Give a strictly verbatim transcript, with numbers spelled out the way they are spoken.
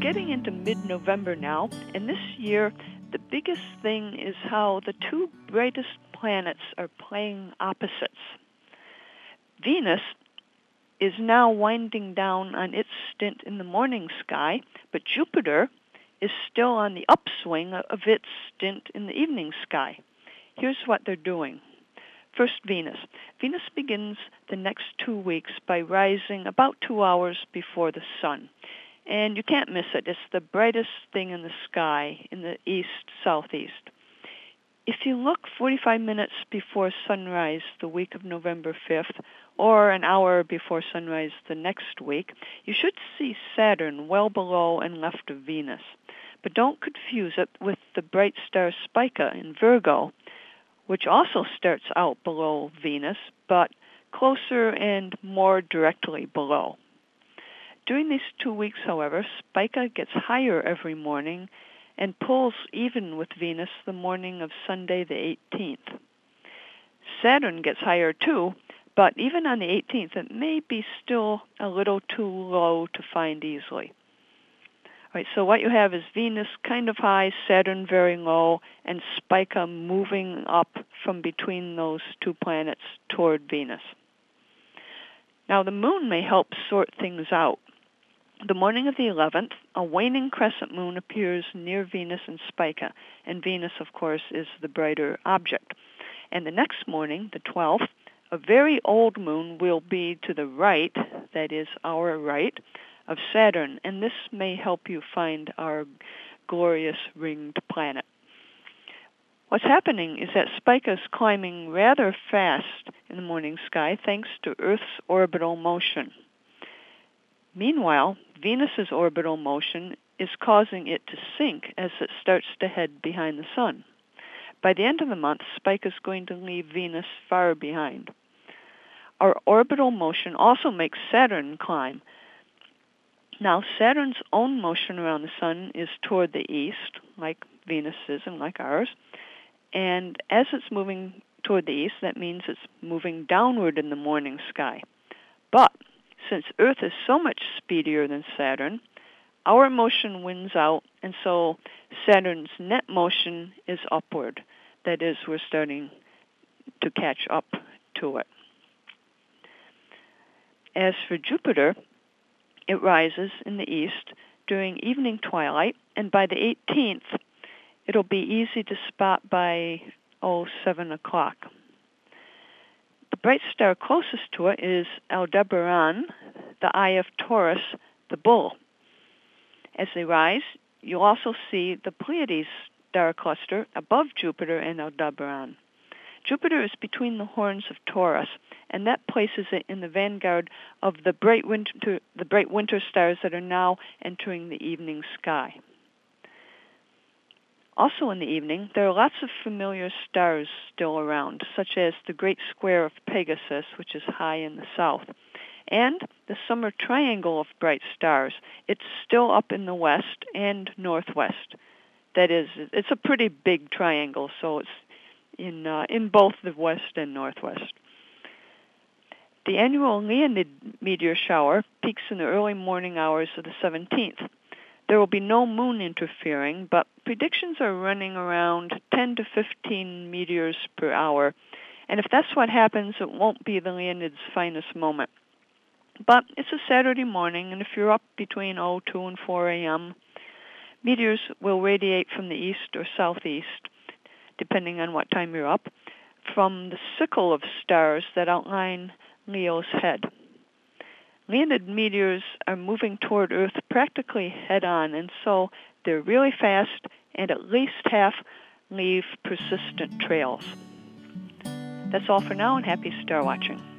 getting into mid-November now, and this year the biggest thing is how the two brightest planets are playing opposites. Venus is now winding down on its stint in the morning sky, but Jupiter is still on the upswing of its stint in the evening sky. Here's what they're doing. First, Venus. Venus begins the next two weeks by rising about two hours before the sun. And you can't miss it. It's the brightest thing in the sky in the east-southeast. If you look forty-five minutes before sunrise the week of November fifth, or an hour before sunrise the next week, you should see Saturn well below and left of Venus. But don't confuse it with the bright star Spica in Virgo, which also starts out below Venus, but closer and more directly below. During these two weeks, however, Spica gets higher every morning and pulls even with Venus the morning of Sunday the eighteenth. Saturn gets higher too, but even on the eighteenth, it may be still a little too low to find easily. All right, so what you have is Venus kind of high, Saturn very low, and Spica moving up from between those two planets toward Venus. Now, the moon may help sort things out. The morning of the eleventh, a waning crescent moon appears near Venus and Spica, and Venus, of course, is the brighter object. And the next morning, the twelfth, a very old moon will be to the right, that is, our right, of Saturn, and this may help you find our glorious ringed planet. What's happening is that Spica is climbing rather fast in the morning sky thanks to Earth's orbital motion. Meanwhile, Venus's orbital motion is causing it to sink as it starts to head behind the sun. By the end of the month, Spica is going to leave Venus far behind. Our orbital motion also makes Saturn climb. Now, Saturn's own motion around the sun is toward the east, like Venus is and like ours. And as it's moving toward the east, that means it's moving downward in the morning sky. But since Earth is so much speedier than Saturn, our motion wins out, and so Saturn's net motion is upward. That is, we're starting to catch up to it. As for Jupiter, it rises in the east during evening twilight, and by the eighteenth, it'll be easy to spot by, oh, seven o'clock. The bright star closest to it is Aldebaran, the eye of Taurus, the bull. As they rise, you'll also see the Pleiades star cluster above Jupiter and Aldebaran. Jupiter is between the horns of Taurus, and that places it in the vanguard of the bright winter, the bright winter stars that are now entering the evening sky. Also in the evening, there are lots of familiar stars still around, such as the Great Square of Pegasus, which is high in the south, and the Summer Triangle of bright stars. It's still up in the west and northwest. That is, it's a pretty big triangle, so it's in uh, in both the west and northwest. The annual Leonid meteor shower peaks in the early morning hours of the seventeenth. There will be no moon interfering, but predictions are running around ten to fifteen meteors per hour. And if that's what happens, it won't be the Leonid's finest moment. But it's a Saturday morning, and if you're up between oh, two and four a.m., meteors will radiate from the east or southeast, depending on what time you're up, from the sickle of stars that outline Leo's head. Leonid meteors are moving toward Earth practically head-on, and so they're really fast, and at least half leave persistent trails. That's all for now, and happy star watching.